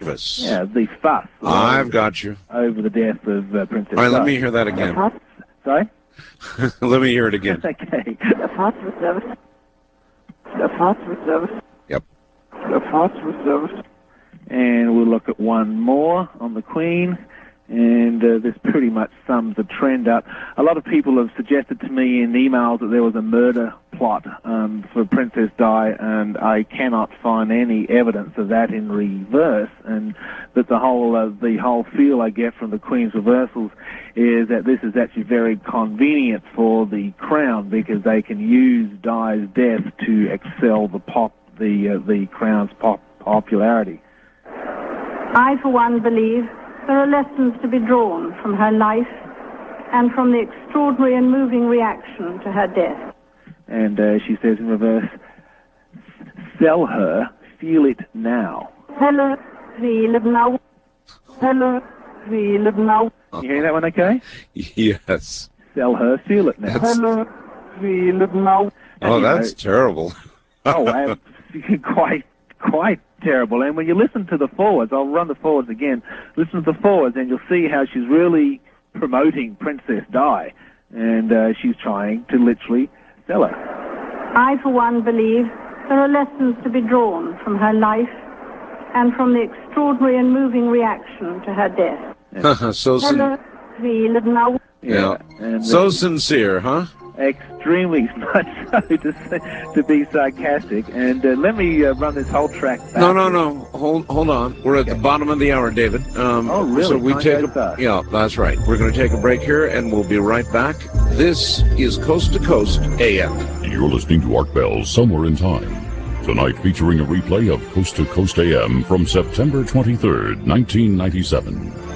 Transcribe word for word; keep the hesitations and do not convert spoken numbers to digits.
Davis. Yeah, the fuss. I've got you. Over the death of uh, Princess All right, Di. let me hear that again. Sorry? Let me hear it again. Okay. The fuss reserves. The fuss reserves. Yep. The fuss reserves. And we'll look at one more on the Queen. And uh, this pretty much sums the trend up. A lot of people have suggested to me in emails that there was a murder plot um, for Princess Di, and I cannot find any evidence of that in reverse. And that the whole uh, the whole feel I get from the Queen's reversals is that this is actually very convenient for the Crown, because they can use Di's death to excel the pop the uh, the Crown's pop popularity. I, for one, believe there are lessons to be drawn from her life and from the extraordinary and moving reaction to her death. And uh, she says in reverse, sell her, feel it now. Hello, feel it now. Hello, feel it now. You hear that one okay? Yes. Sell her, feel it now. That's... Hello, feel it now. Oh, that's know, terrible. Oh, uh, quite, quite terrible. And when you listen to the forwards, I'll run the forwards again, listen to the forwards and you'll see how she's really promoting Princess Di, and uh, she's trying to literally sell her. I, for one, believe there are lessons to be drawn from her life and from the extraordinary and moving reaction to her death. Yeah. so Hello, feel it now. Yeah. yeah. And, so uh, sincere, huh? Extremely much so, to, to be sarcastic. And uh, let me uh, run this whole track back. No, no, no. Hold hold on. We're at okay. the bottom of the hour, David. Um, oh, really? So we Time take goes a, fast. Yeah, that's right. We're going to take a break here, and we'll be right back. This is Coast to Coast A M. You're listening to Art Bell Somewhere in Time. Tonight featuring a replay of Coast to Coast A M from September twenty-third, nineteen ninety-seven.